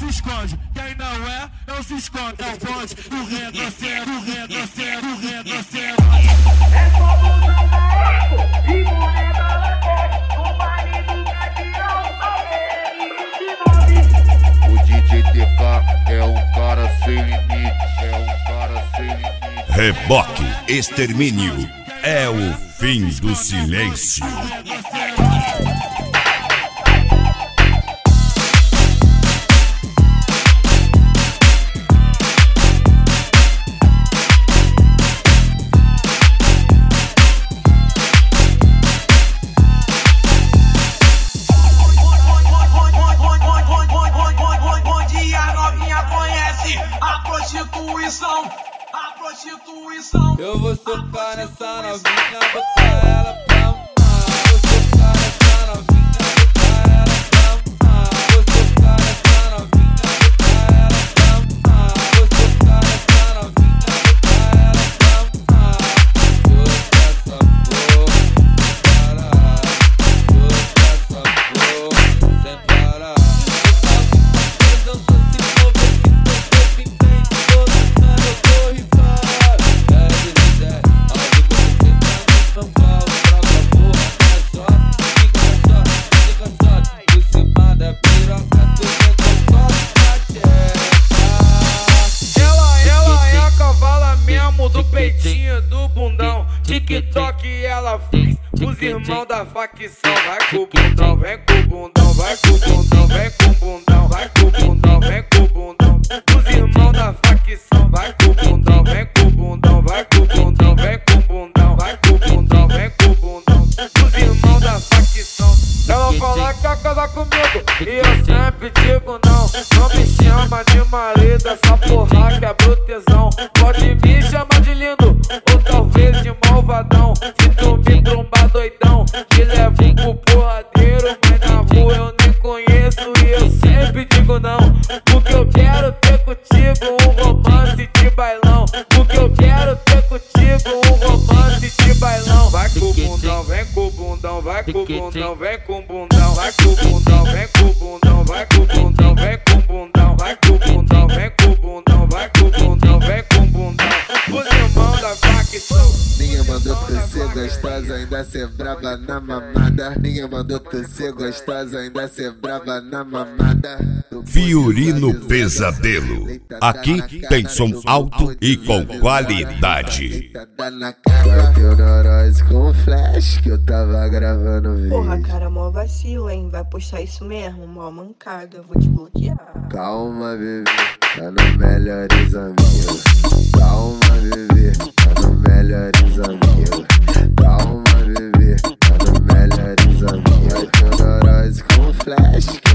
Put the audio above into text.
se esconde. Quem não se esconde. É o bonde, o retrocesso, o retrocesso, o retrocesso. É como o Zanaeco e moneda latex. O baile do Gavião, O DJ TK é um cara sem limite, é um cara sem limite. Reboque Extermínio é o fim do silêncio. Eu vou socar nessa novinha, botar ela pra mamar. Vou socar nessa novinha, botar ela pra mamar. Vou socar nessa novinha, botar ela pra mamar. Vou socar nessa novinha, botar ela pra mamar. Soca essa porra, sem parar. Soca essa porra, sem parar. Eu tô se mover, que tô pintando toda semana eu vou rifar. São Paulo, troca porra, só, fica só, por cima da piroca, tu vem com só Ela é a cavala mesmo do peitinho do bundão. TikTok ela fez, os irmãos da facção. Vai com o bundão, vem com o bundão, vai com o bundão, vem com o bundão, vai com o bundão, vem com o bundão. Os irmãos da facção, vai com o bundão, vem com o bundão, vai com o bundão, vem com o bundão, vai com o bundão, vem com o bundão. Os irmãos da facção. Ela fala que quer casar comigo e eu sempre digo não. Não me chama de marido, essa porra que é brutezão. Pode me chamar de lindo ou talvez de malvadão. Se tu me trombar doidão, te levo pro porradeiro. Mas na rua eu nem conheço e eu sempre digo não. Porque eu quero ter contigo um romance de bailão. Porque eu quero ter contigo um romance de bailão. Vai com o bundão, vem com o bundão, vai com o bundão, vem com o bundão, vai com o bundão, vem com o bundão, vai com o bundão, vem com o bundão, vai com o bundão, vem com o bundão, vai com o bundão, vem com o bundão. Os irmãos da facção. Ninguém mandou tu ser gostosa, ainda ser brava na mamada. Ninguém mandou tu ser gostosa, ainda ser brava na mamada. Fiorino Pesadelo. Aqui tem som alto e com qualidade. Bateu neurose com flash que eu tava gravando vídeo. Porra, cara, mó vacilo, hein? Vai postar isso mesmo? Mó mancada, eu vou te bloquear. Calma, bebê, tá no Melhores Amigos. Calma, bebê, tá no Melhores Amigos. Calma, bebê, tá no Melhores Amigos. Bateu neurose com flash que